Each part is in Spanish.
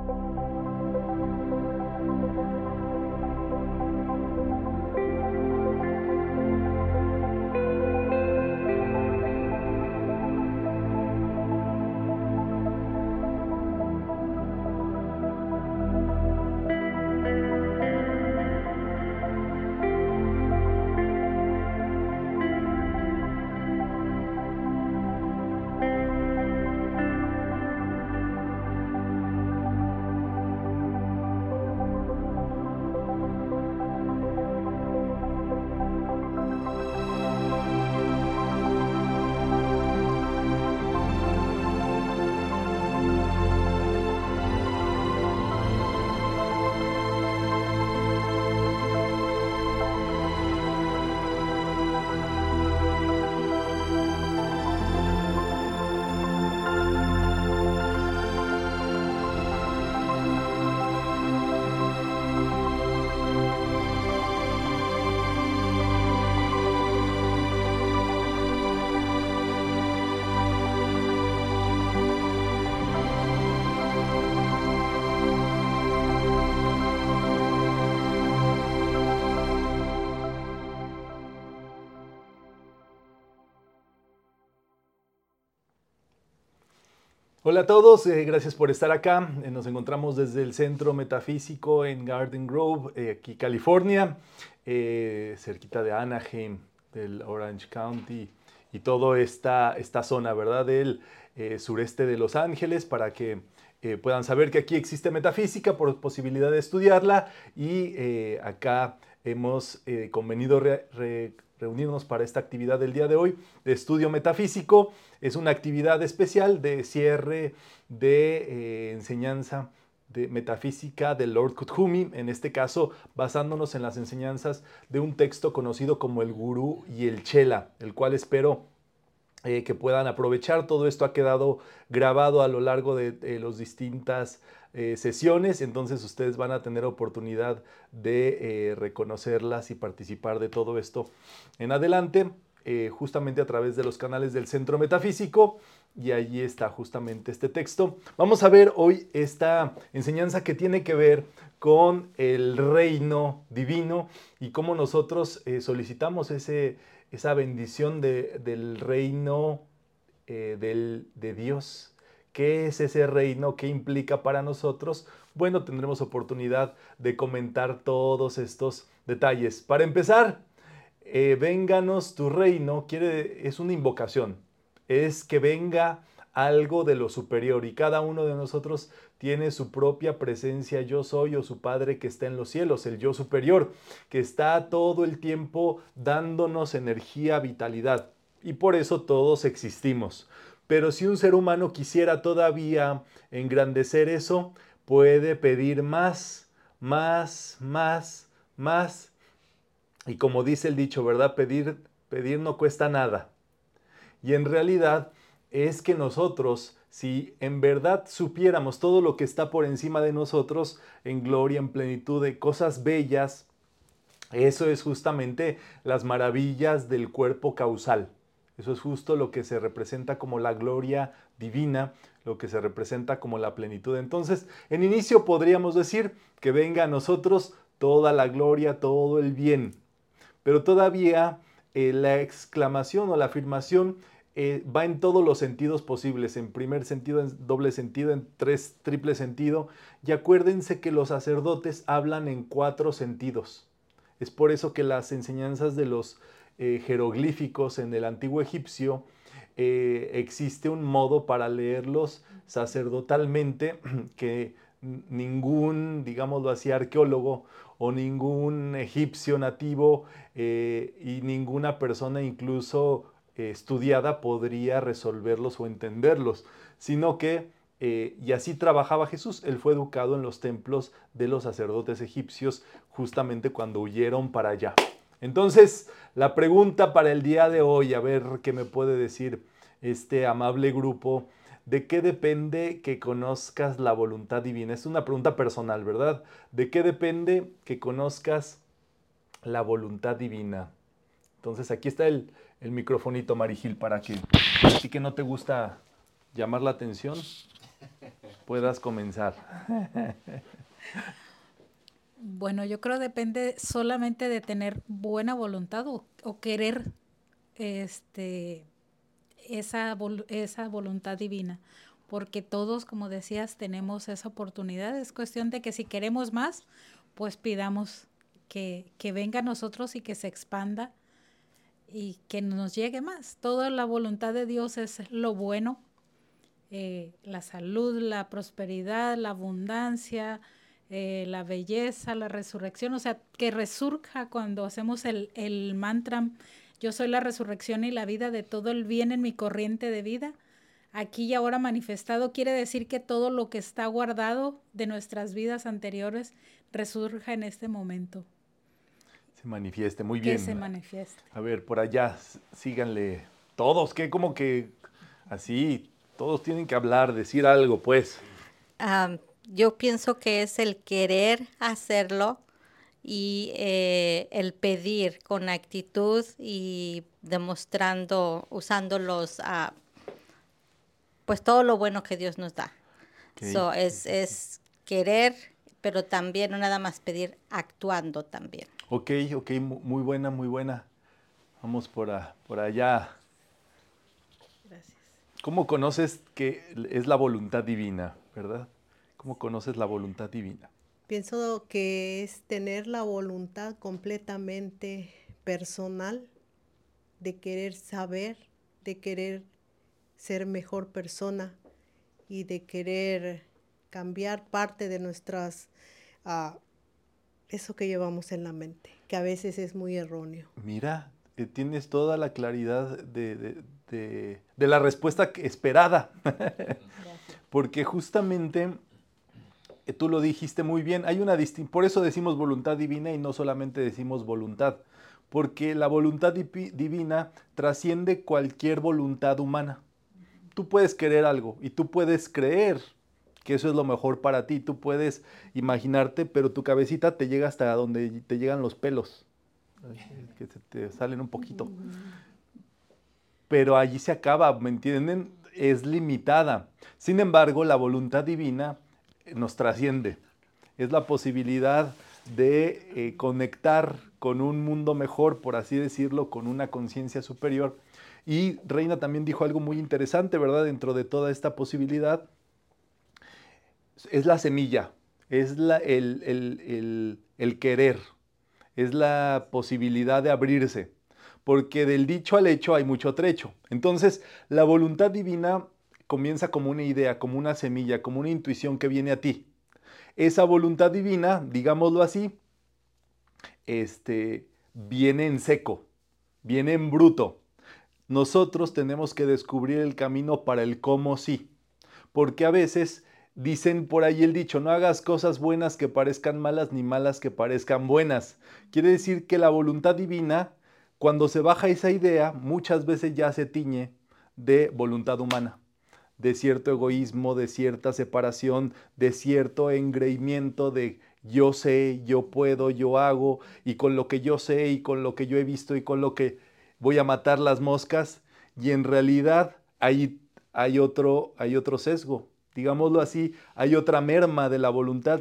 Hola a todos, gracias por estar acá. Nos encontramos desde el Centro Metafísico en Garden Grove, aquí California, cerquita de Anaheim, del Orange County y toda esta zona, ¿verdad? Del sureste de Los Ángeles, para que puedan saber que aquí existe metafísica por posibilidad de estudiarla y acá hemos convenido reunirnos para esta actividad del día de hoy de estudio metafísico. Es una actividad especial de cierre de enseñanza de metafísica del Lord Kuthumi, en este caso basándonos en las enseñanzas de un texto conocido como el Gurú y el Chela, el cual espero que puedan aprovechar. Todo esto ha quedado grabado a lo largo de las distintas sesiones, entonces ustedes van a tener oportunidad de reconocerlas y participar de todo esto en adelante, justamente a través de los canales del Centro Metafísico, y allí está justamente este texto. Vamos a ver hoy esta enseñanza que tiene que ver con el reino divino y cómo nosotros solicitamos esa bendición del reino de Dios. ¿Qué es ese reino? ¿Qué implica para nosotros? Bueno, tendremos oportunidad de comentar todos estos detalles. Para empezar, vénganos tu reino, es una invocación, es que venga algo de lo superior, y cada uno de nosotros tiene su propia presencia yo soy, o su Padre que está en los cielos, el yo superior, que está todo el tiempo dándonos energía, vitalidad, y por eso todos existimos. Pero si un ser humano quisiera todavía engrandecer eso, puede pedir más, más, más, más. Y como dice el dicho, ¿verdad? Pedir no cuesta nada. Y en realidad es que nosotros, si en verdad supiéramos todo lo que está por encima de nosotros, en gloria, en plenitud, de cosas bellas, eso es justamente las maravillas del cuerpo causal. Eso es justo lo que se representa como la gloria divina, lo que se representa como la plenitud. Entonces, en inicio podríamos decir que venga a nosotros toda la gloria, todo el bien. Pero todavía la exclamación o la afirmación va en todos los sentidos posibles, en primer sentido, en doble sentido, en triple sentido. Y acuérdense que los sacerdotes hablan en 4 sentidos. Es por eso que las enseñanzas de los jeroglíficos en el antiguo egipcio, existe un modo para leerlos sacerdotalmente que ningún, digámoslo así, arqueólogo o ningún egipcio nativo y ninguna persona incluso estudiada podría resolverlos o entenderlos, sino que, y así trabajaba Jesús. Él fue educado en los templos de los sacerdotes egipcios justamente cuando huyeron para allá. Entonces, la pregunta para el día de hoy, a ver qué me puede decir este amable grupo: ¿de qué depende que conozcas la voluntad divina? Es una pregunta personal, ¿verdad? ¿De qué depende que conozcas la voluntad divina? Entonces aquí está el microfonito, Marigil, para que, así que no te gusta llamar la atención. puedas comenzar. Bueno, yo creo depende solamente de tener buena voluntad o querer este, esa voluntad divina, porque todos, como decías, tenemos esa oportunidad. Es cuestión de que si queremos más, pues pidamos que venga a nosotros y que se expanda y que nos llegue más. Toda la voluntad de Dios es lo bueno, la salud, la prosperidad, la abundancia, la belleza, la resurrección, o sea, que resurja cuando hacemos el mantra, yo soy la resurrección y la vida, de todo el bien en mi corriente de vida, aquí y ahora manifestado, quiere decir que todo lo que está guardado de nuestras vidas anteriores resurja en este momento, Se manifieste, muy que se bien. manifieste. A ver, por allá, síganle. Todos, ¿qué? Como que así, todos tienen que hablar, decir algo, pues. Yo pienso que es el querer hacerlo y el pedir con actitud y demostrando, usando pues todo lo bueno que Dios nos da. Ok. Es querer, pero también no nada más pedir, actuando también. Ok, ok, muy buena, muy buena. Vamos por allá. Gracias. ¿Cómo conoces que es la voluntad divina, verdad? ¿Cómo conoces la voluntad divina? Pienso que es tener la voluntad completamente personal de querer saber, de querer ser mejor persona y de querer cambiar parte de nuestras, ah, eso que llevamos en la mente, que a veces es muy erróneo. Mira, tienes toda la claridad de la respuesta esperada, Gracias. porque justamente tú lo dijiste muy bien, hay una por eso decimos voluntad divina y no solamente decimos voluntad, porque la voluntad divina trasciende cualquier voluntad humana. Tú puedes querer algo y tú puedes creer que eso es lo mejor para ti, tú puedes imaginarte, pero tu cabecita te llega hasta donde te llegan los pelos, que se te salen un poquito. Pero allí se acaba, ¿me entienden? Es limitada. Sin embargo, la voluntad divina nos trasciende. Es la posibilidad de conectar con un mundo mejor, por así decirlo, con una conciencia superior. Y Reina también dijo algo muy interesante, ¿verdad? Dentro de toda esta posibilidad, es la semilla, es el querer, es la posibilidad de abrirse, porque del dicho al hecho hay mucho trecho. Entonces, la voluntad divina comienza como una idea, como una semilla, como una intuición que viene a ti. Esa voluntad divina, digámoslo así, viene en seco, viene en bruto. Nosotros tenemos que descubrir el camino para el cómo sí, porque a veces dicen por ahí el dicho, no hagas cosas buenas que parezcan malas ni malas que parezcan buenas. Quiere decir que la voluntad divina, cuando se baja esa idea, muchas veces ya se tiñe de voluntad humana, de cierto egoísmo, de cierta separación, de cierto engreimiento de yo sé, yo puedo, yo hago, y con lo que yo sé y con lo que yo he visto y con lo que voy a matar las moscas, y en realidad hay otro sesgo, digámoslo así, hay otra merma de la voluntad,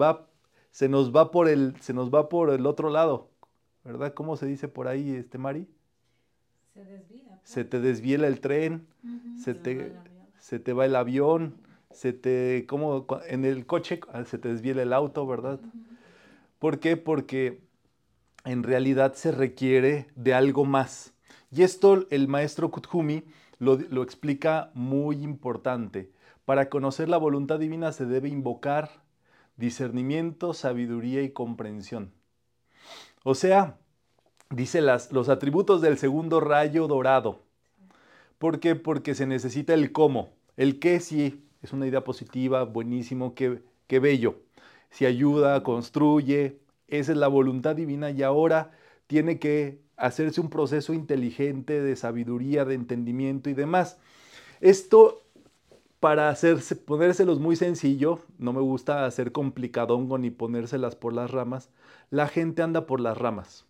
se nos va por el otro lado, ¿verdad? ¿Cómo se dice por ahí, Mari? Se desvía. Se te desviela el tren, Uh-huh. se te va el avión, como en el coche se te desviela el auto, ¿verdad? Uh-huh. ¿Por qué? Porque en realidad se requiere de algo más. Y esto el maestro Kuthumi lo explica muy importante. Para conocer la voluntad divina se debe invocar discernimiento, sabiduría y comprensión. O sea, dice los atributos del segundo rayo dorado. ¿Por qué? Porque se necesita el cómo. El qué sí es una idea positiva, buenísimo, qué bello. Si ayuda, construye, esa es la voluntad divina y ahora tiene que hacerse un proceso inteligente de sabiduría, de entendimiento y demás. Esto para ponérselos muy sencillo, no me gusta hacer complicadongo ni ponérselas por las ramas, la gente anda por las ramas.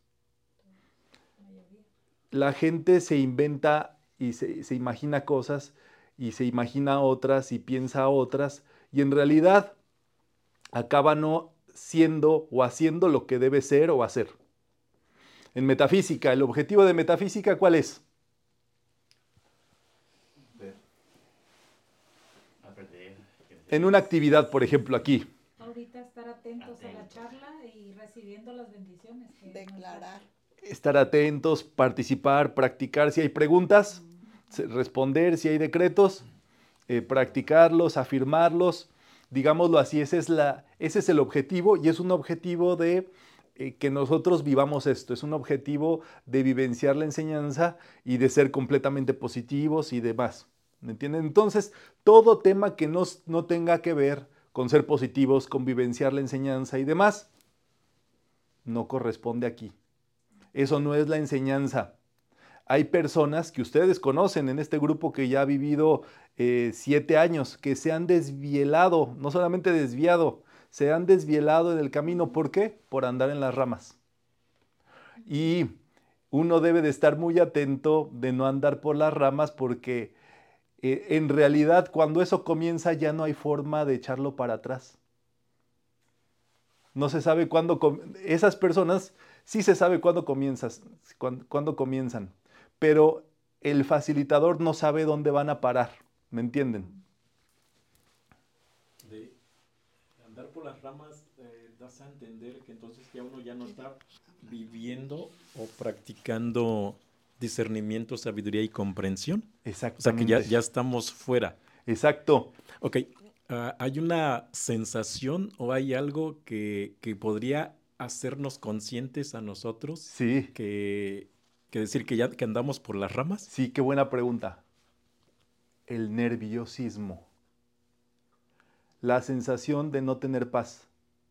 La gente se inventa y se imagina cosas y se imagina otras y piensa otras y en realidad acaba no siendo o haciendo lo que debe ser o hacer. En metafísica, ¿el objetivo de metafísica cuál es? En una actividad, por ejemplo, aquí. Ahorita estar atentos a la charla y recibiendo las bendiciones. Declarar. Estar atentos, participar, practicar. Si hay preguntas, responder. Si hay decretos, practicarlos, afirmarlos. Digámoslo así, ese es el objetivo, y es un objetivo de que nosotros vivamos esto. Es un objetivo de vivenciar la enseñanza y de ser completamente positivos y demás. ¿Me entienden? Entonces, todo tema que no tenga que ver con ser positivos, con vivenciar la enseñanza y demás, no corresponde aquí. Eso no es la enseñanza. Hay personas que ustedes conocen en este grupo que ya ha vivido 7 años, que se han desvielado, no solamente desviado, se han desvielado en el camino. ¿Por qué? Por andar en las ramas. Y uno debe de estar muy atento de no andar por las ramas, porque en realidad cuando eso comienza ya no hay forma de echarlo para atrás. No se sabe cuándo, esas personas sí se sabe cuándo comienzan, pero el facilitador no sabe dónde van a parar, ¿me entienden? De andar por las ramas das a entender que entonces ya uno ya no está viviendo o practicando discernimiento, sabiduría y comprensión. Exactamente. O sea que ya estamos fuera. Exacto. Ok, ¿hay una sensación o hay algo que podría hacernos conscientes a nosotros? Sí. Que decir que andamos por las ramas. Sí, qué buena pregunta. El nerviosismo. La sensación de no tener paz.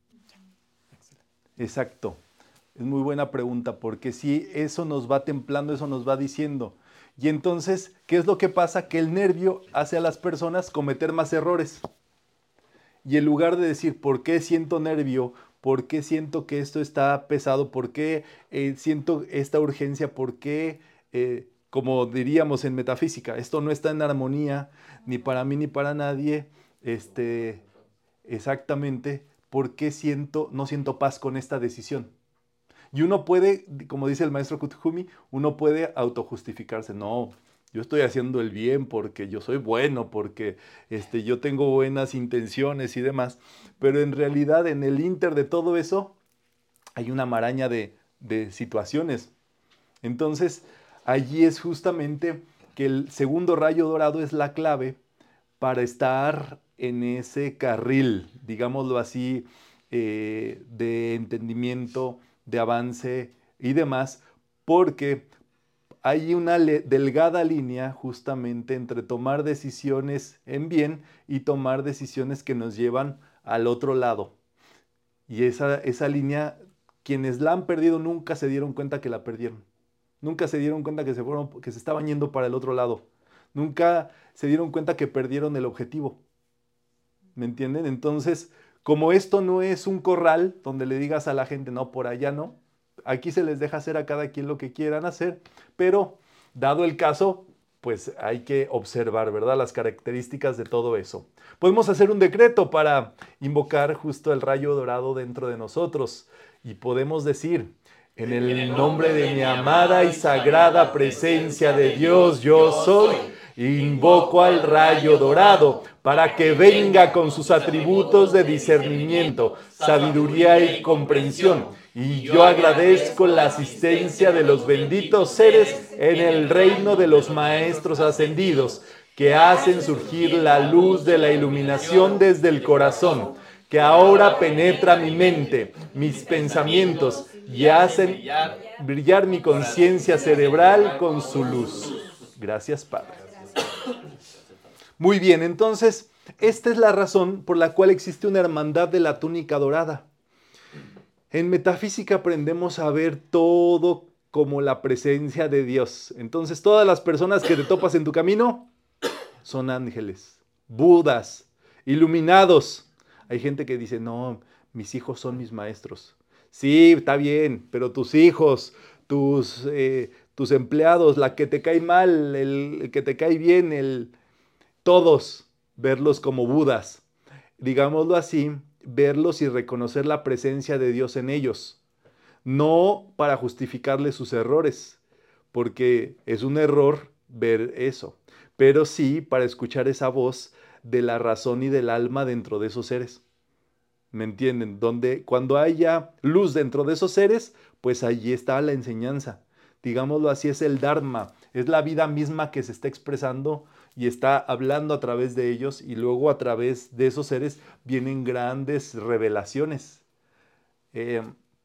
Exacto. Es muy buena pregunta, porque sí, eso nos va templando, eso nos va diciendo. Y entonces, ¿qué es lo que pasa? Que el nervio hace a las personas cometer más errores. Y en lugar de decir, ¿por qué siento nervio? ¿Por qué siento que esto está pesado? ¿Por qué siento esta urgencia? ¿Por qué, como diríamos en metafísica, esto no está en armonía, ni para mí ni para nadie? Exactamente, ¿por qué no siento paz con esta decisión? Y uno puede, como dice el maestro Kuthumi, uno puede autojustificarse. No, yo estoy haciendo el bien porque yo soy bueno, porque yo tengo buenas intenciones y demás. Pero en realidad, en el ínter de todo eso, hay una maraña de situaciones. Entonces, allí es justamente que el segundo rayo dorado es la clave para estar en ese carril, digámoslo así, de entendimiento, de avance y demás, porque hay una delgada línea justamente entre tomar decisiones en bien y tomar decisiones que nos llevan al otro lado. Y esa línea, quienes la han perdido nunca se dieron cuenta que la perdieron. Nunca se dieron cuenta que se estaban yendo para el otro lado. Nunca se dieron cuenta que perdieron el objetivo. ¿Me entienden? Entonces, como esto no es un corral donde le digas a la gente, no, por allá no, aquí se les deja hacer a cada quien lo que quieran hacer, pero dado el caso, pues hay que observar, ¿verdad?, las características de todo eso. Podemos hacer un decreto para invocar justo el rayo dorado dentro de nosotros y podemos decir: en el nombre de mi amada y sagrada presencia de Dios, yo soy. Invoco al rayo dorado para que venga con sus atributos de discernimiento, sabiduría y comprensión. Y yo agradezco la asistencia de los benditos seres en el reino de los maestros ascendidos, que hacen surgir la luz de la iluminación desde el corazón, que ahora penetra mi mente, mis pensamientos y hacen brillar mi conciencia cerebral con su luz. Gracias, Padre. Muy bien, entonces, esta es la razón por la cual existe una hermandad de la túnica dorada. En metafísica aprendemos a ver todo como la presencia de Dios. Entonces, todas las personas que te topas en tu camino son ángeles, budas, iluminados. Hay gente que dice, no, mis hijos son mis maestros. Sí, está bien, pero tus hijos, tus empleados, la que te cae mal, el que te cae bien, todos verlos como budas. digámoslo así, verlos y reconocer la presencia de Dios en ellos, no para justificarles sus errores, porque es un error ver eso, pero sí para escuchar esa voz de la razón y del alma dentro de esos seres. ¿Me entienden? Donde cuando haya luz dentro de esos seres, pues allí está la enseñanza. Digámoslo así, es el Dharma, es la vida misma que se está expresando y está hablando a través de ellos, y luego a través de esos seres vienen grandes revelaciones. Eh,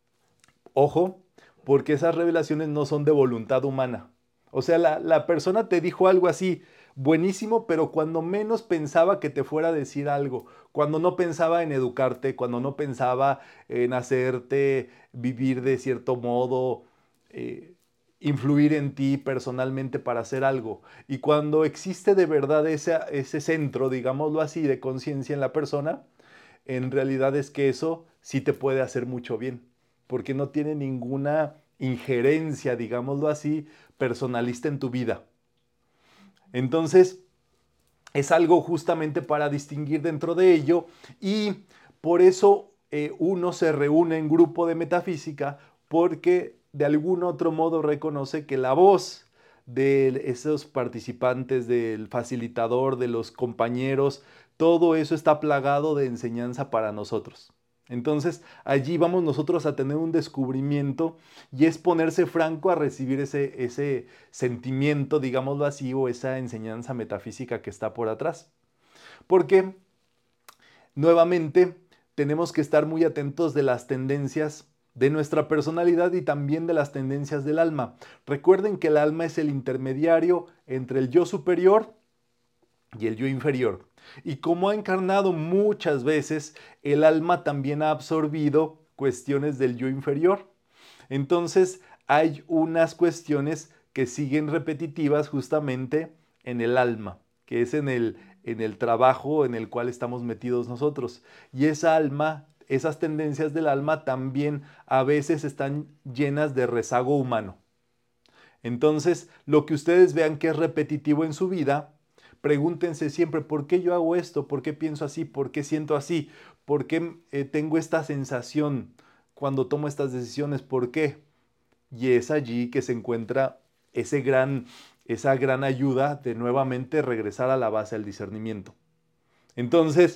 Ojo, porque esas revelaciones no son de voluntad humana. O sea, la persona te dijo algo así, buenísimo, pero cuando menos pensaba que te fuera a decir algo, cuando no pensaba en educarte, cuando no pensaba en hacerte vivir de cierto modo, eh, influir en ti personalmente para hacer algo. Y cuando existe de verdad ese centro, digámoslo así, de conciencia en la persona, en realidad es que eso sí te puede hacer mucho bien, porque no tiene ninguna injerencia, digámoslo así, personalista en tu vida. Entonces, es algo justamente para distinguir dentro de ello, y por eso uno se reúne en grupo de metafísica, porque de algún otro modo reconoce que la voz de esos participantes, del facilitador, de los compañeros, todo eso está plagado de enseñanza para nosotros. Entonces allí vamos nosotros a tener un descubrimiento, y es ponerse franco a recibir ese sentimiento, digámoslo así, o esa enseñanza metafísica que está por atrás. Porque nuevamente tenemos que estar muy atentos de las tendencias de nuestra personalidad y también de las tendencias del alma. Recuerden que el alma es el intermediario entre el yo superior y el yo inferior. Y como ha encarnado muchas veces, el alma también ha absorbido cuestiones del yo inferior. Entonces hay unas cuestiones que siguen repetitivas justamente en el alma, que es en el trabajo en el cual estamos metidos nosotros. Y esa alma, esas tendencias del alma también a veces están llenas de rezago humano. Entonces, lo que ustedes vean que es repetitivo en su vida, pregúntense siempre, ¿por qué yo hago esto? ¿Por qué pienso así? ¿Por qué siento así? ¿Por qué tengo esta sensación cuando tomo estas decisiones? ¿Por qué? Y es allí que se encuentra esa gran ayuda de nuevamente regresar a la base del discernimiento. Entonces,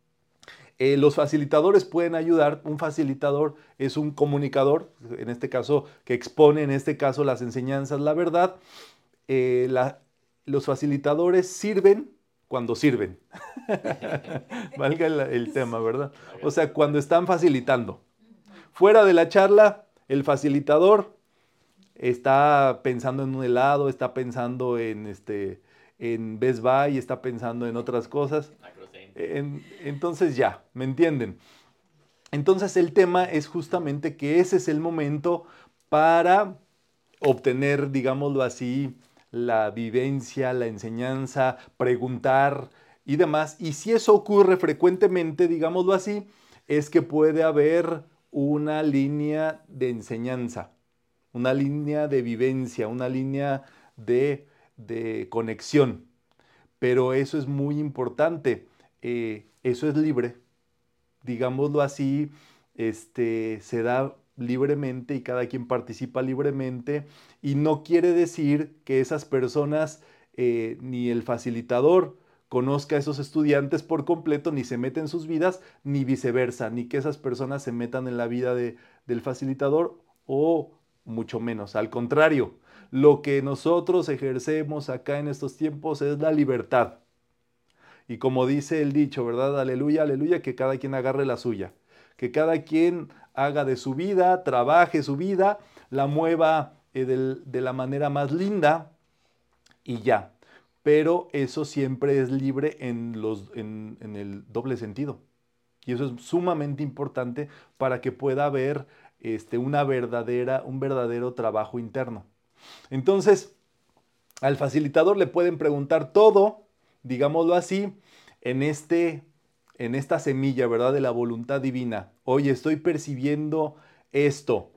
los facilitadores pueden ayudar. Un facilitador es un comunicador, en este caso, que expone, en este caso, las enseñanzas, la verdad. Eh, la- los facilitadores sirven cuando sirven. Valga el tema, ¿verdad? O sea, cuando están facilitando. Fuera de la charla, el facilitador está pensando en un helado, está pensando en Best Buy, está pensando en otras cosas. Entonces ya, ¿me entienden? Entonces el tema es justamente que ese es el momento para obtener, digámoslo así, la vivencia, la enseñanza, preguntar y demás. Y si eso ocurre frecuentemente, digámoslo así, es que puede haber una línea de enseñanza, una línea de vivencia, una línea de conexión. Pero eso es muy importante. Eso es libre, digámoslo así, se da libremente y cada quien participa libremente, y no quiere decir que esas personas ni el facilitador conozca a esos estudiantes por completo, ni se meta en sus vidas, ni viceversa, ni que esas personas se metan en la vida del facilitador, o mucho menos. Al contrario, lo que nosotros ejercemos acá en estos tiempos es la libertad. Y como dice el dicho, ¿verdad? Aleluya, aleluya, que cada quien agarre la suya. Que cada quien haga de su vida, trabaje su vida, la mueva de la manera más linda, y ya. Pero eso siempre es libre en el doble sentido. Y eso es sumamente importante para que pueda haber un verdadero trabajo interno. Entonces, al facilitador le pueden preguntar todo, digámoslo así, en, este, en esta semilla, ¿verdad? De la voluntad divina. Oye, estoy percibiendo esto.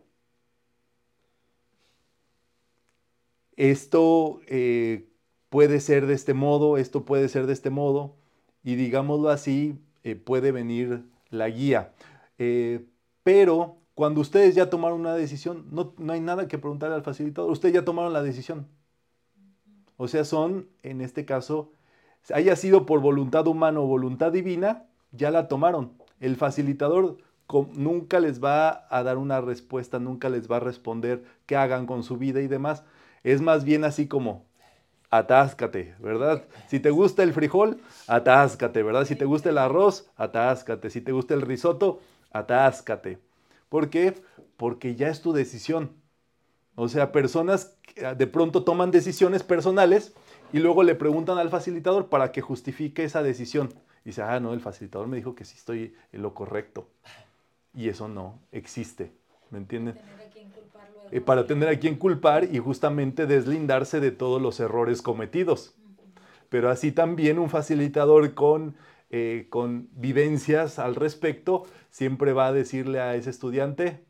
Esto puede ser de este modo, esto puede ser de este modo. Y digámoslo así, puede venir la guía. Pero cuando ustedes ya tomaron una decisión, no hay nada que preguntarle al facilitador. Ustedes ya tomaron la decisión. O sea, son, en este caso, haya sido por voluntad humana o voluntad divina, ya la tomaron. El facilitador nunca les va a dar una respuesta, nunca les va a responder qué hagan con su vida y demás. Es más bien así como, atáscate, ¿verdad? Si te gusta el frijol, atáscate, ¿verdad? Si te gusta el arroz, atáscate. Si te gusta el risotto, atáscate. ¿Por qué? Porque ya es tu decisión. O sea, personas que de pronto toman decisiones personales y luego le preguntan al facilitador para que justifique esa decisión. Y dice, no, el facilitador me dijo que sí estoy en lo correcto. Y eso no existe, ¿me entienden? Para tener a quien culpar y justamente deslindarse de todos los errores cometidos. Pero así también un facilitador con vivencias al respecto siempre va a decirle a ese estudiante,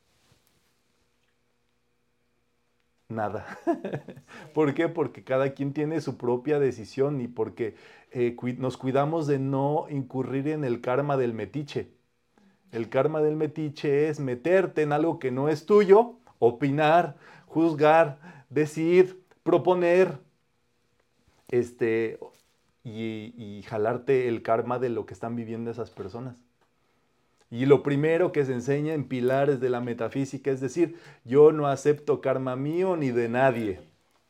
nada. ¿Por qué? Porque cada quien tiene su propia decisión y porque nos cuidamos de no incurrir en el karma del metiche. El karma del metiche es meterte en algo que no es tuyo, opinar, juzgar, decir, proponer, y jalarte el karma de lo que están viviendo esas personas. Y lo primero que se enseña en pilares de la metafísica es decir, yo no acepto karma mío ni de nadie.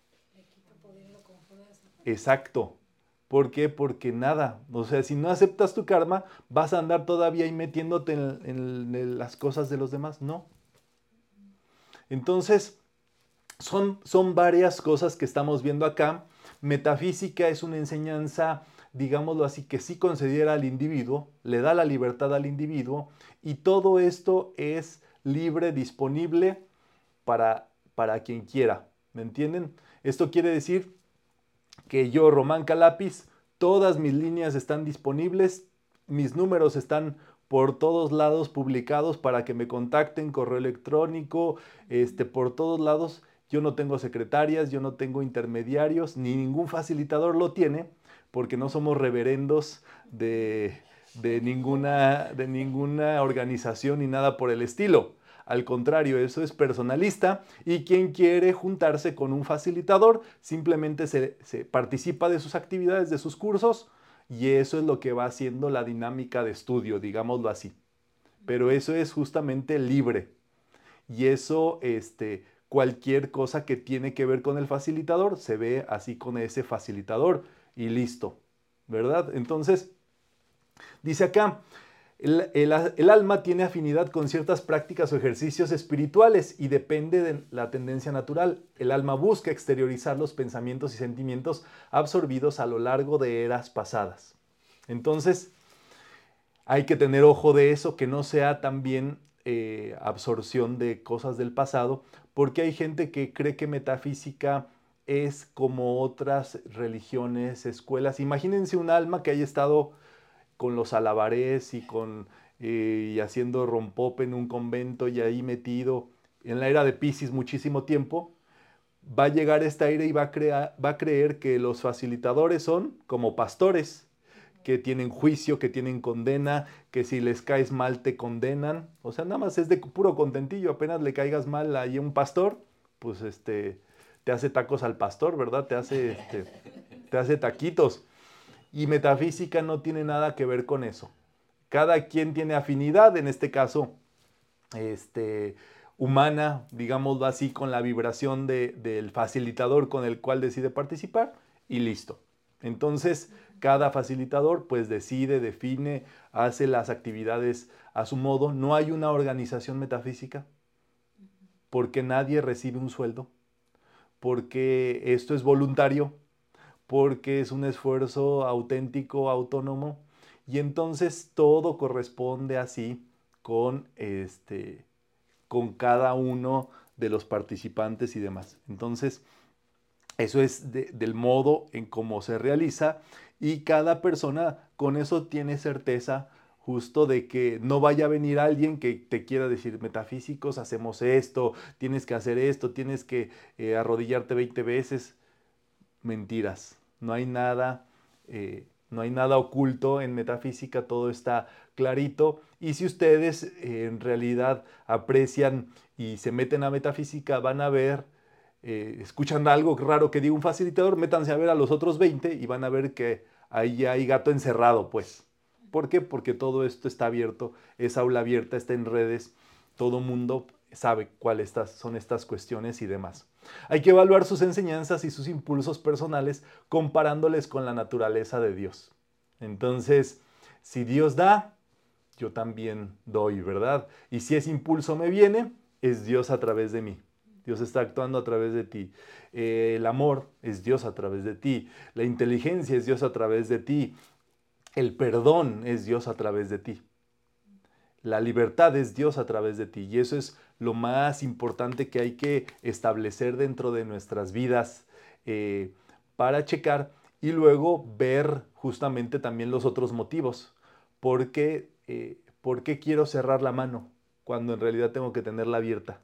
Exacto. ¿Por qué? Porque nada. O sea, si no aceptas tu karma, vas a andar todavía ahí metiéndote en las cosas de los demás. No. Entonces, son varias cosas que estamos viendo acá. Metafísica es una enseñanza, digámoslo así, que sí considera al individuo, le da la libertad al individuo, y todo esto es libre, disponible para quien quiera. ¿Me entienden? Esto quiere decir que yo, Román Calapis, todas mis líneas están disponibles, mis números están por todos lados publicados para que me contacten, correo electrónico, por todos lados. Yo no tengo secretarias, yo no tengo intermediarios, ni ningún facilitador lo tiene, porque no somos reverendos de ninguna organización ni nada por el estilo. Al contrario, eso es personalista y quien quiere juntarse con un facilitador simplemente se participa de sus actividades, de sus cursos, y eso es lo que va haciendo la dinámica de estudio, digámoslo así. Pero eso es justamente libre. Y eso, cualquier cosa que tiene que ver con el facilitador, se ve así con ese facilitador y listo, ¿verdad? Entonces, dice acá, el alma tiene afinidad con ciertas prácticas o ejercicios espirituales y depende de la tendencia natural. El alma busca exteriorizar los pensamientos y sentimientos absorbidos a lo largo de eras pasadas. Entonces, hay que tener ojo de eso, que no sea también absorción de cosas del pasado, porque hay gente que cree que metafísica es como otras religiones, escuelas. Imagínense un alma que haya estado con los alabarés y haciendo rompope en un convento y ahí metido en la era de Piscis muchísimo tiempo. Va a llegar esta era y va a creer que los facilitadores son como pastores, que tienen juicio, que tienen condena, que si les caes mal te condenan. O sea, nada más es de puro contentillo. Apenas le caigas mal ahí a un pastor, pues te hace tacos al pastor, ¿verdad? Te hace taquitos. Y metafísica no tiene nada que ver con eso. Cada quien tiene afinidad, en este caso, humana, digámoslo así, con la vibración del facilitador con el cual decide participar y listo. Entonces, cada facilitador pues decide, define, hace las actividades a su modo. No hay una organización metafísica porque nadie recibe un sueldo, porque esto es voluntario, porque es un esfuerzo auténtico, autónomo, y entonces todo corresponde así con cada uno de los participantes y demás. Entonces, eso es del modo en cómo se realiza y cada persona con eso tiene certeza justo de que no vaya a venir alguien que te quiera decir, metafísicos, hacemos esto, tienes que hacer esto, tienes que arrodillarte 20 veces. Mentiras. No hay nada No hay nada oculto en metafísica, todo está clarito. Y si ustedes en realidad aprecian y se meten a metafísica, van a ver, escuchan algo raro que diga un facilitador, métanse a ver a los otros 20 y van a ver que ahí hay gato encerrado, pues. ¿Por qué? Porque todo esto está abierto, es aula abierta, está en redes, todo mundo sabe cuáles son estas cuestiones y demás. Hay que evaluar sus enseñanzas y sus impulsos personales comparándoles con la naturaleza de Dios. Entonces, si Dios da, yo también doy, ¿verdad? Y si ese impulso me viene, es Dios a través de mí. Dios está actuando a través de ti. El amor es Dios a través de ti. La inteligencia es Dios a través de ti. El perdón es Dios a través de ti. La libertad es Dios a través de ti. Y eso es lo más importante que hay que establecer dentro de nuestras vidas para checar y luego ver justamente también los otros motivos. ¿Por qué quiero cerrar la mano cuando en realidad tengo que tenerla abierta?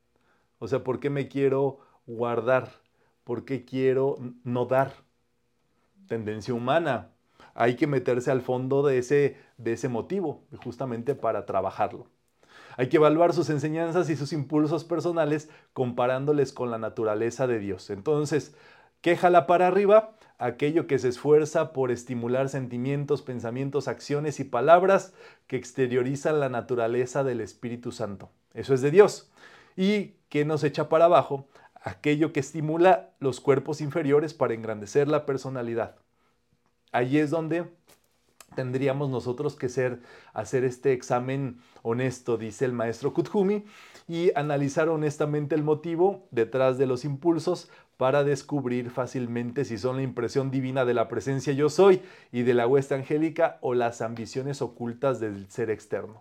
O sea, ¿por qué me quiero guardar? ¿Por qué quiero no dar? Tendencia humana. Hay que meterse al fondo de ese motivo, justamente para trabajarlo. Hay que evaluar sus enseñanzas y sus impulsos personales comparándoles con la naturaleza de Dios. Entonces, ¿qué jala para arriba? Aquello que se esfuerza por estimular sentimientos, pensamientos, acciones y palabras que exteriorizan la naturaleza del Espíritu Santo. Eso es de Dios. ¿Y qué nos echa para abajo? Aquello que estimula los cuerpos inferiores para engrandecer la personalidad. Allí es donde tendríamos nosotros que hacer este examen honesto, dice el maestro Kuthumi, y analizar honestamente el motivo detrás de los impulsos para descubrir fácilmente si son la impresión divina de la presencia yo soy y de la hueste angélica o las ambiciones ocultas del ser externo.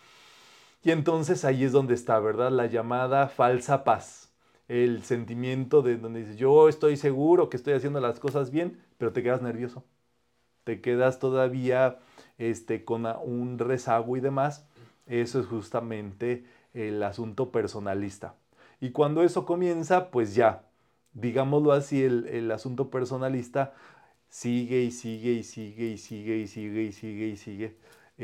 Y entonces ahí es donde está, ¿verdad? La llamada falsa paz. El sentimiento de donde dices, yo estoy seguro que estoy haciendo las cosas bien, pero te quedas nervioso. Te quedas todavía con un rezago y demás. Eso es justamente el asunto personalista. Y cuando eso comienza, pues ya, digámoslo así, el asunto personalista sigue y sigue y sigue y sigue y sigue y sigue y sigue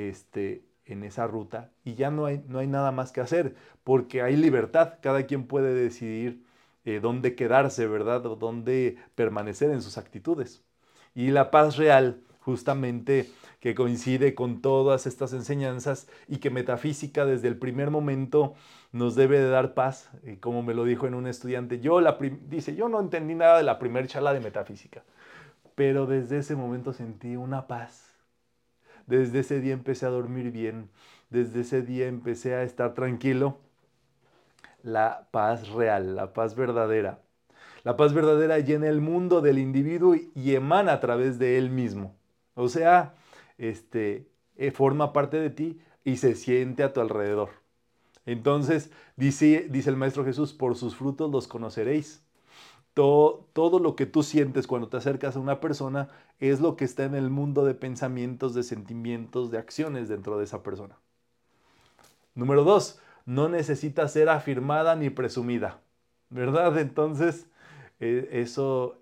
en esa ruta y ya no hay nada más que hacer porque hay libertad, cada quien puede decidir dónde quedarse, ¿verdad? O dónde permanecer en sus actitudes. Y la paz real, justamente, que coincide con todas estas enseñanzas y que metafísica desde el primer momento nos debe de dar paz, como me lo dijo en un estudiante. Dice, yo no entendí nada de la primer charla de metafísica, pero desde ese momento sentí una paz. Desde ese día empecé a dormir bien, desde ese día empecé a estar tranquilo. La paz real, la paz verdadera. La paz verdadera llena el mundo del individuo y emana a través de él mismo. O sea, forma parte de ti y se siente a tu alrededor. Entonces, dice el Maestro Jesús, por sus frutos los conoceréis. Todo lo que tú sientes cuando te acercas a una persona es lo que está en el mundo de pensamientos, de sentimientos, de acciones dentro de esa persona. Número 2, no necesita ser afirmada ni presumida, ¿verdad? Entonces, eso,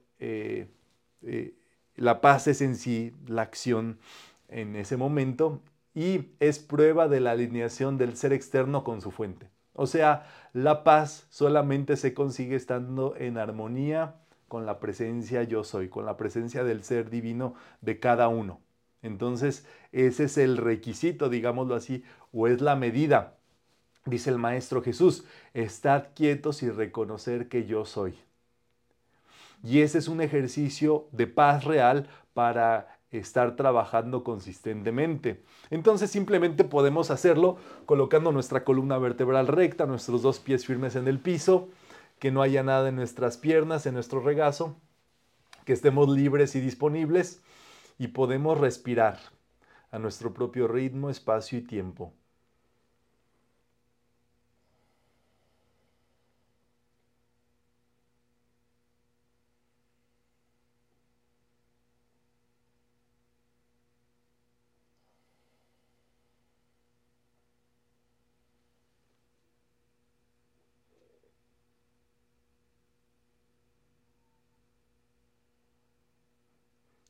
la paz es en sí la acción en ese momento y es prueba de la alineación del ser externo con su fuente. O sea, la paz solamente se consigue estando en armonía con la presencia yo soy, con la presencia del ser divino de cada uno. Entonces, ese es el requisito, digámoslo así, o es la medida. Dice el Maestro Jesús, estad quietos y reconocer que yo soy. Y ese es un ejercicio de paz real para estar trabajando consistentemente. Entonces simplemente podemos hacerlo colocando nuestra columna vertebral recta, nuestros dos pies firmes en el piso, que no haya nada en nuestras piernas, en nuestro regazo, que estemos libres y disponibles y podemos respirar a nuestro propio ritmo, espacio y tiempo.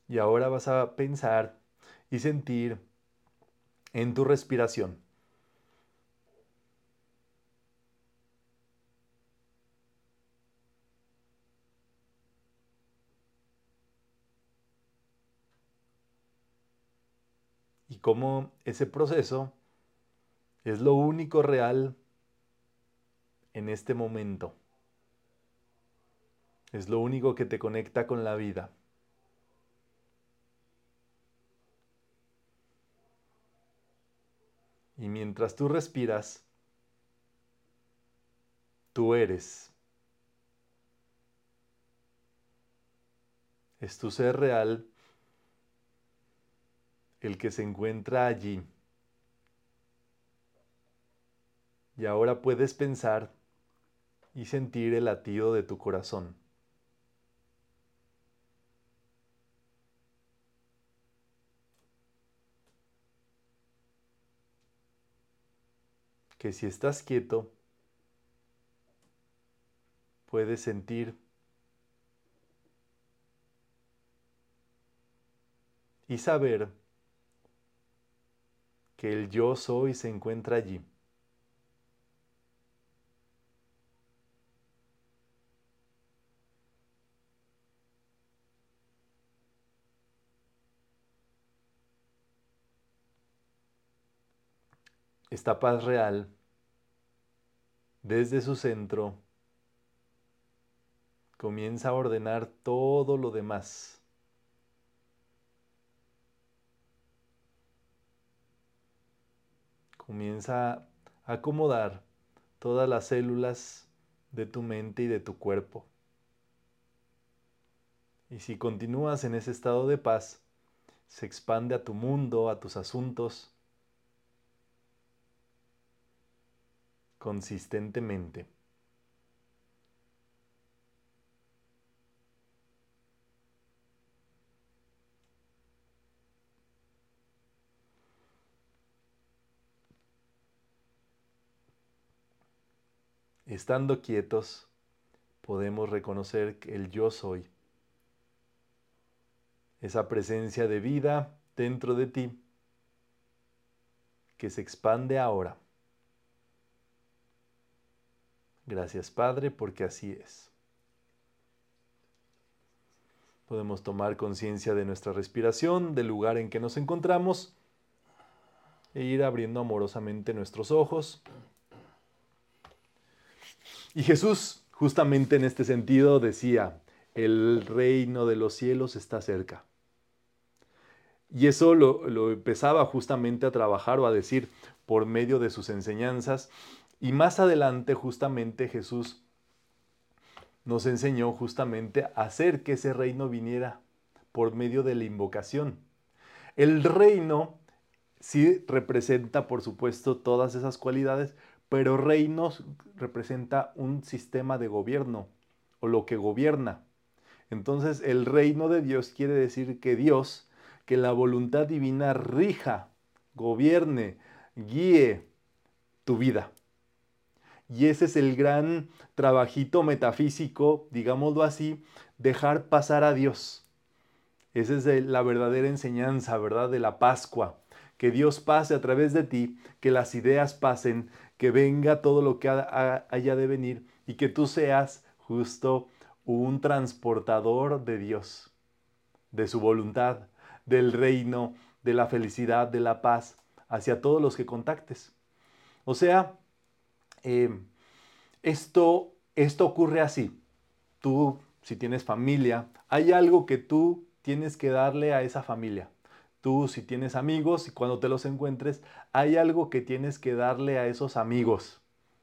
Y ahora vas a pensar y sentir en tu respiración. Y cómo ese proceso es lo único real en este momento. Es lo único que te conecta con la vida. Y mientras tú respiras, tú eres. Es tu ser real el que se encuentra allí. Y ahora puedes pensar y sentir el latido de tu corazón. Que si estás quieto, puedes sentir y saber que el yo soy se encuentra allí. Esta paz real, desde su centro, comienza a ordenar todo lo demás. Comienza a acomodar todas las células de tu mente y de tu cuerpo. Y si continúas en ese estado de paz, se expande a tu mundo, a tus asuntos, consistentemente. Estando quietos, podemos reconocer que el yo soy, esa presencia de vida dentro de ti, que se expande ahora. Gracias, Padre, porque así es. Podemos tomar conciencia de nuestra respiración, del lugar en que nos encontramos, e ir abriendo amorosamente nuestros ojos. Y Jesús, justamente en este sentido, decía, el reino de los cielos está cerca. Y eso lo empezaba justamente a trabajar o a decir por medio de sus enseñanzas. Y más adelante, justamente, Jesús nos enseñó justamente a hacer que ese reino viniera por medio de la invocación. El reino sí representa, por supuesto, todas esas cualidades, pero reino representa un sistema de gobierno o lo que gobierna. Entonces, el reino de Dios quiere decir que Dios, que la voluntad divina rija, gobierne, guíe tu vida. Y ese es el gran trabajito metafísico, digámoslo así, dejar pasar a Dios. Esa es la verdadera enseñanza, ¿verdad? De la Pascua. Que Dios pase a través de ti, que las ideas pasen, que venga todo lo que haya de venir y que tú seas justo un transportador de Dios, de su voluntad, del reino, de la felicidad, de la paz, hacia todos los que contactes. O sea, esto ocurre así. Tú, si tienes familia, hay algo que tú tienes que darle a esa familia. Tú, si tienes amigos y cuando te los encuentres, hay algo que tienes que darle a esos amigos.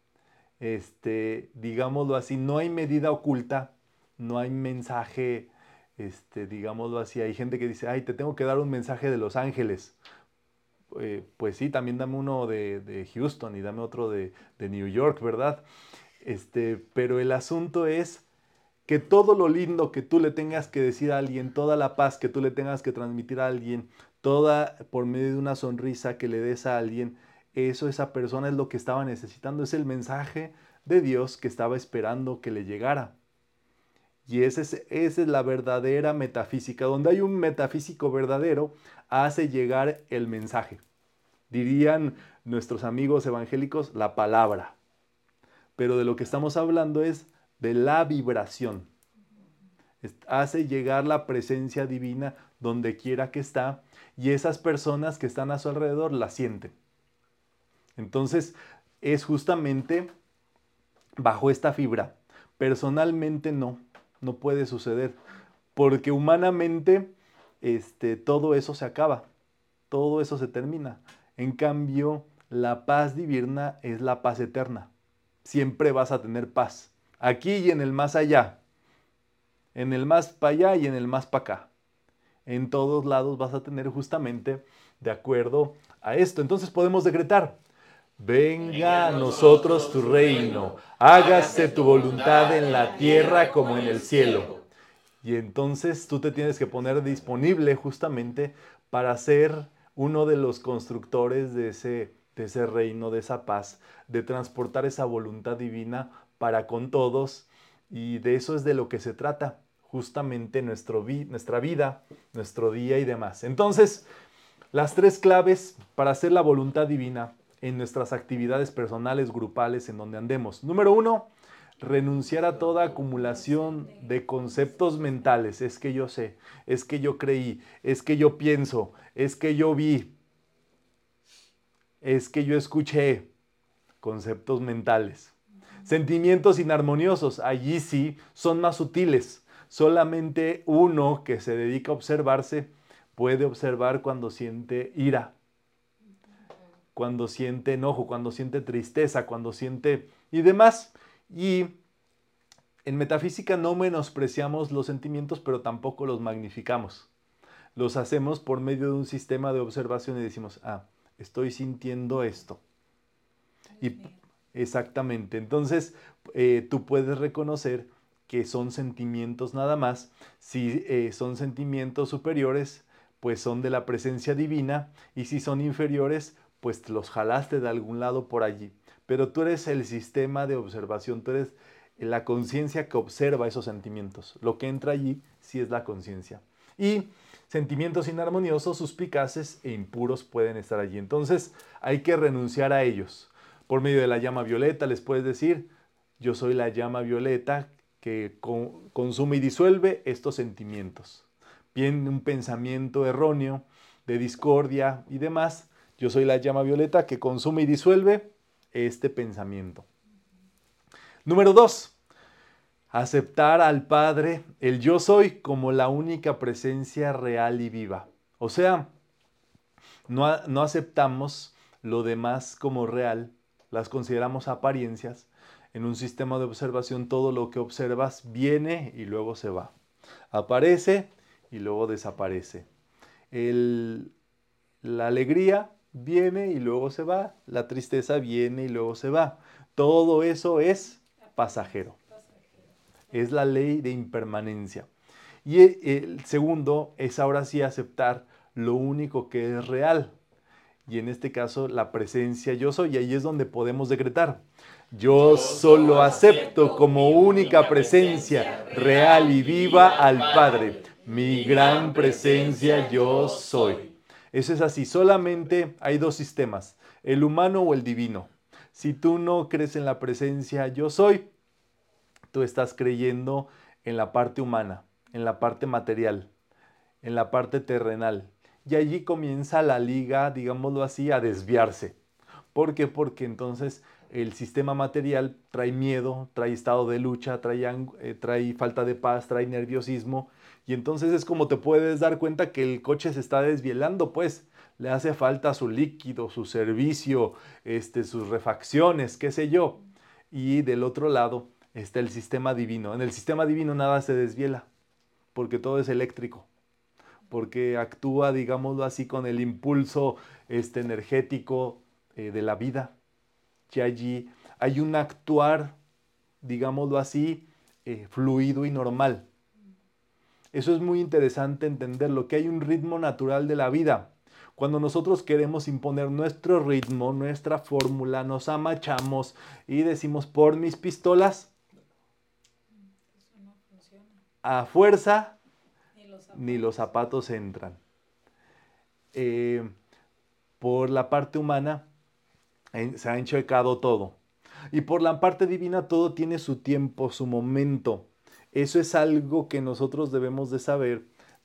Digámoslo así, no hay medida oculta, no hay mensaje, digámoslo así. Hay gente que dice, ay, te tengo que dar un mensaje de Los Ángeles. Pues sí, también dame uno de Houston y dame otro de New York, ¿verdad? Pero el asunto es que todo lo lindo que tú le tengas que decir a alguien, toda la paz que tú le tengas que transmitir a alguien, toda por medio de una sonrisa que le des a alguien, eso, esa persona es lo que estaba necesitando, es el mensaje de Dios que estaba esperando que le llegara. Y esa es la verdadera metafísica. Donde hay un metafísico verdadero, hace llegar el mensaje. Dirían nuestros amigos evangélicos, la palabra. Pero de lo que estamos hablando es de la vibración. Hace llegar la presencia divina donde quiera que está, y esas personas que están a su alrededor la sienten. Entonces, es justamente bajo esta fibra. Personalmente no puede suceder, porque humanamente todo eso se acaba, todo eso se termina. En cambio, la paz divina es la paz eterna. Siempre vas a tener paz, aquí y en el más allá, en el más para allá y en el más para acá. En todos lados vas a tener justamente de acuerdo a esto. Entonces podemos decretar: venga a nosotros tu reino, hágase tu voluntad en la tierra como en el cielo. Y entonces tú te tienes que poner disponible justamente para ser uno de los constructores de ese reino, de esa paz, de transportar esa voluntad divina para con todos. Y de eso es de lo que se trata justamente nuestra vida, nuestro día y demás. Entonces, las 3 claves para hacer la voluntad divina en nuestras actividades personales, grupales, en donde andemos. Número 1, renunciar a toda acumulación de conceptos mentales. Es que yo sé, es que yo creí, es que yo pienso, es que yo vi, es que yo escuché. Conceptos mentales. Sentimientos inarmoniosos, allí sí son más sutiles. Solamente uno que se dedica a observarse puede observar cuando siente ira, cuando siente enojo, cuando siente tristeza, cuando siente y demás. Y en metafísica no menospreciamos los sentimientos, pero tampoco los magnificamos. Los hacemos por medio de un sistema de observación y decimos, estoy sintiendo esto. Y exactamente. Entonces, tú puedes reconocer que son sentimientos nada más. Si son sentimientos superiores, pues son de la presencia divina. Y si son inferiores, pues los jalaste de algún lado por allí. Pero tú eres el sistema de observación, tú eres la conciencia que observa esos sentimientos. Lo que entra allí sí es la conciencia. Y sentimientos inarmoniosos, suspicaces e impuros pueden estar allí. Entonces, hay que renunciar a ellos. Por medio de la llama violeta les puedes decir, yo soy la llama violeta que consume y disuelve estos sentimientos. Viene un pensamiento erróneo de discordia y demás, yo soy la llama violeta que consume y disuelve este pensamiento. Número 2, aceptar al Padre, el yo soy, como la única presencia real y viva. O sea, no aceptamos lo demás como real, las consideramos apariencias. En un sistema de observación todo lo que observas viene y luego se va. Aparece y luego desaparece. La alegría viene y luego se va. La tristeza viene y luego se va. Todo eso es pasajero. Es la ley de impermanencia. Y el segundo es ahora sí aceptar lo único que es real. Y en este caso la presencia yo soy. Y ahí es donde podemos decretar. Yo solo acepto como única presencia real y viva al Padre. Mi gran presencia yo soy. Eso es así. Solamente hay 2 sistemas. El humano o el divino. Si tú no crees en la presencia yo soy, tú estás creyendo en la parte humana, en la parte material, en la parte terrenal. Y allí comienza la liga, digámoslo así, a desviarse. ¿Por qué? Porque entonces el sistema material trae miedo, trae estado de lucha, trae falta de paz, trae nerviosismo. Y entonces es como te puedes dar cuenta que el coche se está desvielando, pues. Le hace falta su líquido, su servicio, sus refacciones, qué sé yo. Y del otro lado está el sistema divino. En el sistema divino nada se desviela, porque todo es eléctrico, porque actúa, digámoslo así, con el impulso energético de la vida. Y allí hay un actuar, digámoslo así, fluido y normal. Eso es muy interesante entenderlo, que hay un ritmo natural de la vida. Cuando nosotros queremos imponer nuestro ritmo, nuestra fórmula, nos amachamos y decimos por mis pistolas, a fuerza ni los zapatos entran. Por la parte humana se ha enchecado todo. Y por la parte divina todo tiene su tiempo, su momento. Eso es algo que nosotros debemos de saber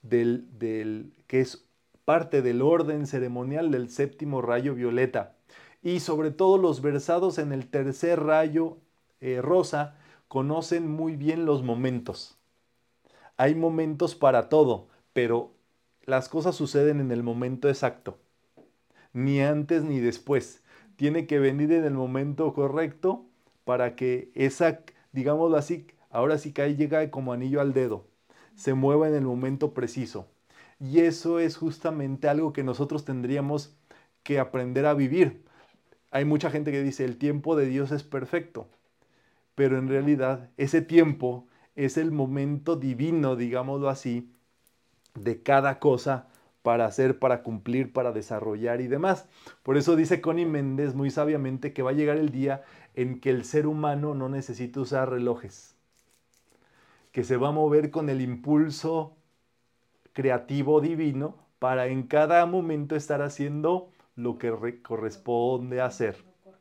que es parte del orden ceremonial del séptimo rayo violeta. Y sobre todo los versados en el tercer rayo rosa conocen muy bien los momentos. Hay momentos para todo, pero las cosas suceden en el momento exacto. Ni antes ni después. Tiene que venir en el momento correcto para que digámoslo así, ahora sí que ahí llega como anillo al dedo, se mueva en el momento preciso. Y eso es justamente algo que nosotros tendríamos que aprender a vivir. Hay mucha gente que dice, el tiempo de Dios es perfecto, pero en realidad ese tiempo es el momento divino, digámoslo así, de cada cosa para hacer, para cumplir, para desarrollar y demás. Por eso dice Connie Méndez muy sabiamente que va a llegar el día en que el ser humano no necesita usar relojes, que se va a mover con el impulso creativo divino para en cada momento estar haciendo lo que corresponde hacer.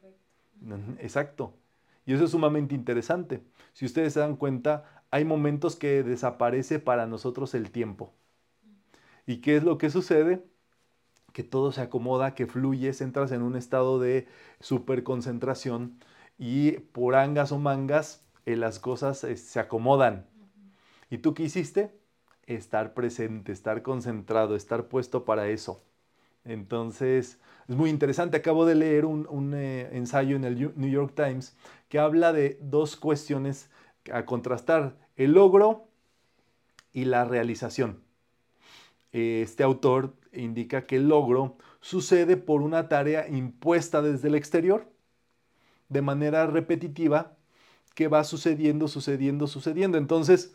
Exacto. Y eso es sumamente interesante. Si ustedes se dan cuenta, hay momentos que desaparece para nosotros el tiempo. ¿Y qué es lo que sucede? Que todo se acomoda, que fluyes, entras en un estado de superconcentración y por angas o mangas las cosas se acomodan. ¿Y tú qué hiciste? Estar presente, estar concentrado, estar puesto para eso. Entonces, es muy interesante. Acabo de leer un ensayo en el New York Times que habla de dos cuestiones a contrastar, el logro y la realización. Este autor indica que el logro sucede por una tarea impuesta desde el exterior, de manera repetitiva, que va sucediendo. Entonces,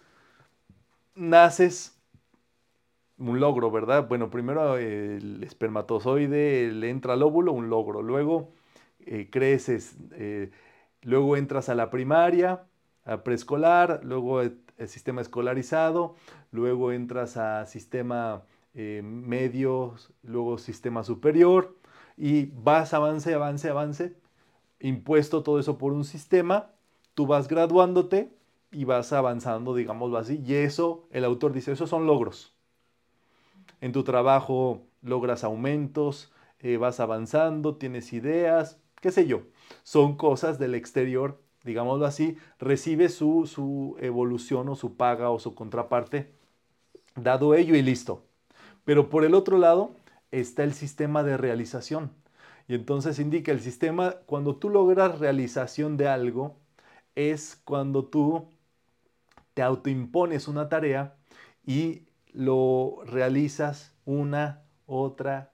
naces, un logro, ¿verdad? Bueno, primero el espermatozoide le entra al óvulo, un logro. Luego creces, luego entras a la primaria, a preescolar, luego el sistema escolarizado, luego entras a sistema medio, luego sistema superior y vas avance, impuesto todo eso por un sistema, tú vas graduándote y vas avanzando, digámoslo así, y eso, el autor dice, esos son logros. En tu trabajo logras aumentos, vas avanzando, tienes ideas, qué sé yo. Son cosas del exterior, digámoslo así, recibe su evolución o su paga o su contraparte, dado ello y listo. Pero por el otro lado está el sistema de realización. Y entonces indica el sistema, cuando tú logras realización de algo, es cuando tú te autoimpones una tarea y lo realizas una, otra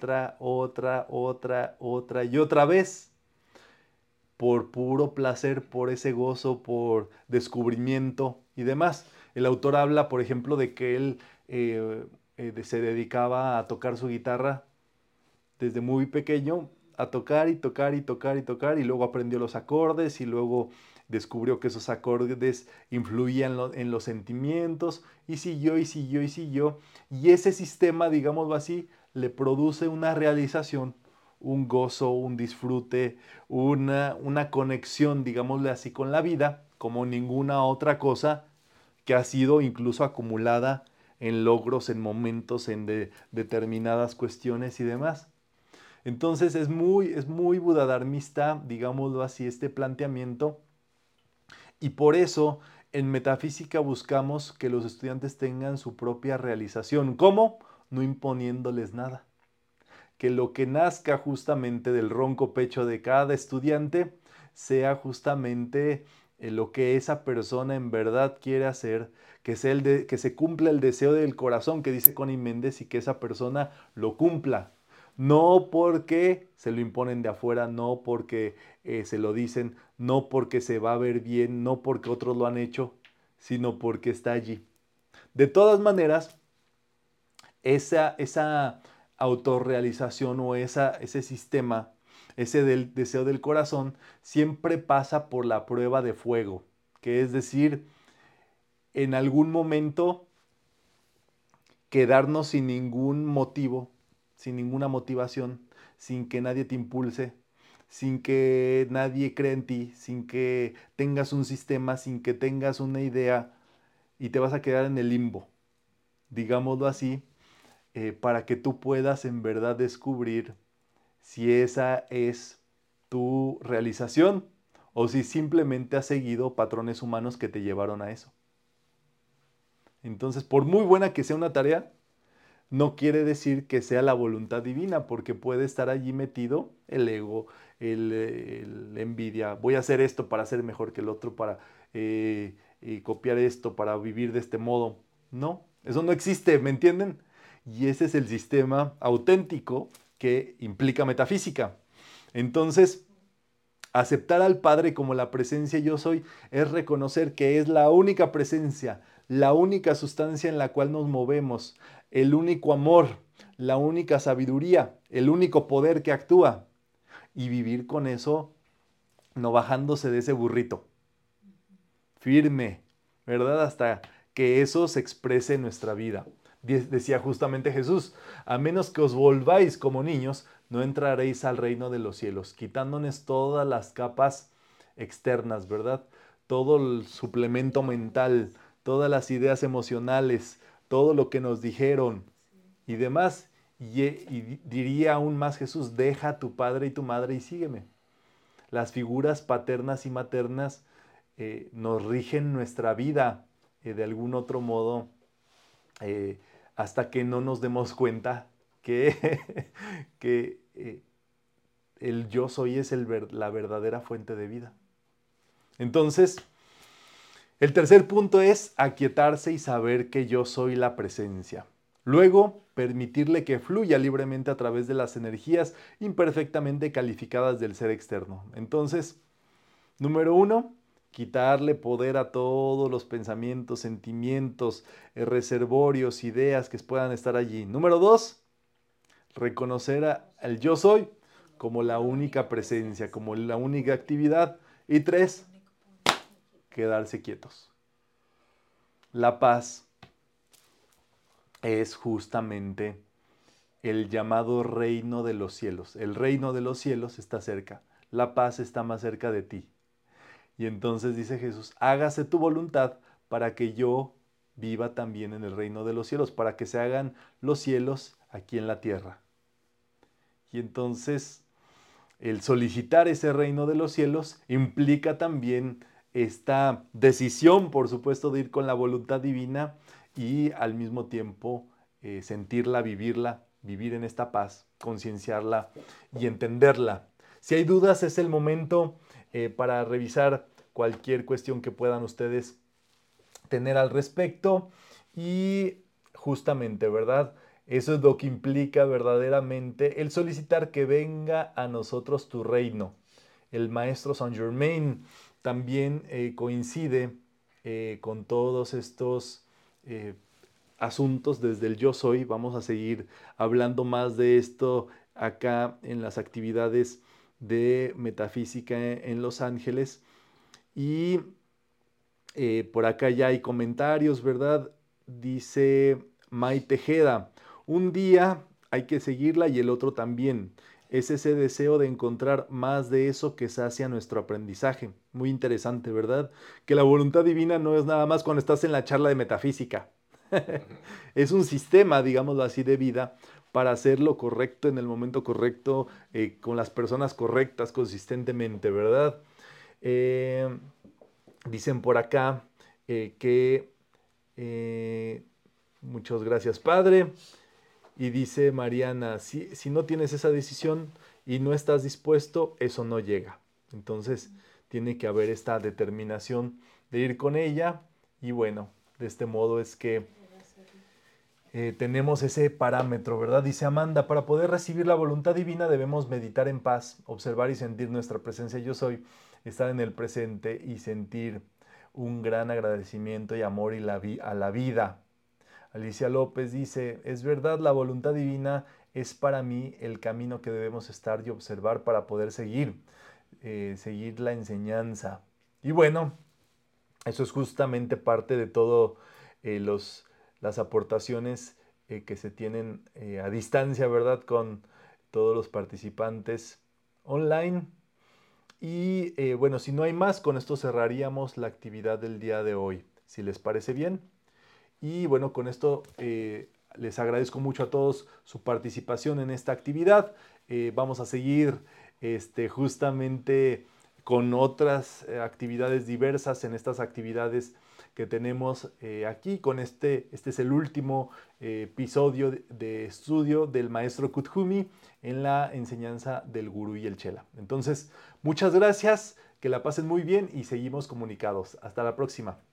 y otra vez por puro placer, por ese gozo, por descubrimiento y demás. El autor habla, por ejemplo, de que él se dedicaba a tocar su guitarra desde muy pequeño, a tocar y luego aprendió los acordes y luego descubrió que esos acordes influían en los sentimientos y siguió. Y ese sistema, digámoslo así, le produce una realización, un gozo, un disfrute, una conexión, digámosle así, con la vida, como ninguna otra cosa que ha sido incluso acumulada en logros, en momentos, en determinadas cuestiones y demás. Entonces es muy budadharmista, digámoslo así, este planteamiento. Y por eso en metafísica buscamos que los estudiantes tengan su propia realización. ¿Cómo? No imponiéndoles nada. Que lo que nazca justamente del ronco pecho de cada estudiante sea justamente lo que esa persona en verdad quiere hacer, que se cumpla el deseo del corazón que dice Connie Méndez y que esa persona lo cumpla. No porque se lo imponen de afuera, no porque se lo dicen, no porque se va a ver bien, no porque otros lo han hecho, sino porque está allí. De todas maneras, esa autorrealización o ese sistema, ese del deseo del corazón, siempre pasa por la prueba de fuego, que es decir, en algún momento quedarnos sin ningún motivo, sin ninguna motivación, sin que nadie te impulse, sin que nadie crea en ti, sin que tengas un sistema, sin que tengas una idea, y te vas a quedar en el limbo, digámoslo así, para que tú puedas en verdad descubrir si esa es tu realización o si simplemente has seguido patrones humanos que te llevaron a eso. Entonces, por muy buena que sea una tarea, no quiere decir que sea la voluntad divina, porque puede estar allí metido el ego, la envidia. Voy a hacer esto para ser mejor que el otro, para copiar esto, para vivir de este modo. No, eso no existe, ¿me entienden? Y ese es el sistema auténtico que implica metafísica. Entonces, aceptar al Padre como la presencia yo soy es reconocer que es la única presencia, la única sustancia en la cual nos movemos, el único amor, la única sabiduría, el único poder que actúa. Y vivir con eso, no bajándose de ese burrito, firme, ¿verdad? Hasta que eso se exprese en nuestra vida. Decía justamente Jesús, a menos que os volváis como niños, no entraréis al reino de los cielos, quitándonos todas las capas externas, ¿verdad? Todo el suplemento mental, todas las ideas emocionales, todo lo que nos dijeron y demás. Y diría aún más Jesús, deja a tu padre y tu madre y sígueme. Las figuras paternas y maternas nos rigen nuestra vida de algún otro modo hasta que no nos demos cuenta que, que el yo soy es la verdadera fuente de vida. Entonces, el tercer punto es aquietarse y saber que yo soy la presencia. Luego, permitirle que fluya libremente a través de las energías imperfectamente calificadas del ser externo. Entonces, número 1, quitarle poder a todos los pensamientos, sentimientos, reservorios, ideas que puedan estar allí. Número 2, reconocer al yo soy como la única presencia, como la única actividad. Y 3, quedarse quietos. La paz es justamente el llamado reino de los cielos. El reino de los cielos está cerca. La paz está más cerca de ti. Y entonces dice Jesús, hágase tu voluntad para que yo viva también en el reino de los cielos, para que se hagan los cielos aquí en la tierra. Y entonces el solicitar ese reino de los cielos implica también esta decisión, por supuesto, de ir con la voluntad divina y al mismo tiempo sentirla, vivir en esta paz, concienciarla y entenderla. Si hay dudas, es el momento para revisar cualquier cuestión que puedan ustedes tener al respecto y justamente, ¿verdad? Eso es lo que implica verdaderamente el solicitar que venga a nosotros tu reino. El maestro Saint Germain también coincide con todos estos asuntos desde el yo soy. Vamos a seguir hablando más de esto acá en las actividades de metafísica en Los Ángeles. Y por acá ya hay comentarios, ¿verdad? Dice May Tejeda, un día hay que seguirla y el otro también. Es ese deseo de encontrar más de eso que sacia nuestro aprendizaje. Muy interesante, ¿verdad? Que la voluntad divina no es nada más cuando estás en la charla de metafísica. Es un sistema, digámoslo así, de vida para hacer lo correcto en el momento correcto, con las personas correctas, consistentemente, ¿verdad? Dicen por acá que muchas gracias, Padre. Y dice Mariana, si no tienes esa decisión y no estás dispuesto, eso no llega. Entonces tiene que haber esta determinación de ir con ella. Y bueno, de este modo es que tenemos ese parámetro, ¿verdad? Dice Amanda, para poder recibir la voluntad divina debemos meditar en paz, observar y sentir nuestra presencia yo soy, estar en el presente y sentir un gran agradecimiento y amor a la vida. Alicia López dice, es verdad, la voluntad divina es para mí el camino que debemos estar y observar para poder seguir la enseñanza. Y bueno, Eso es justamente parte de todo las aportaciones que se tienen a distancia, ¿verdad? Con todos los participantes online. Y bueno, si no hay más, con esto cerraríamos la actividad del día de hoy, si les parece bien. Y bueno, con esto les agradezco mucho a todos su participación en esta actividad. Vamos a seguir justamente con otras actividades diversas en estas actividades que tenemos aquí. Con este es el último episodio de estudio del maestro Kuthumi en la enseñanza del gurú y el chela. Entonces, muchas gracias, que la pasen muy bien y seguimos comunicados. Hasta la próxima.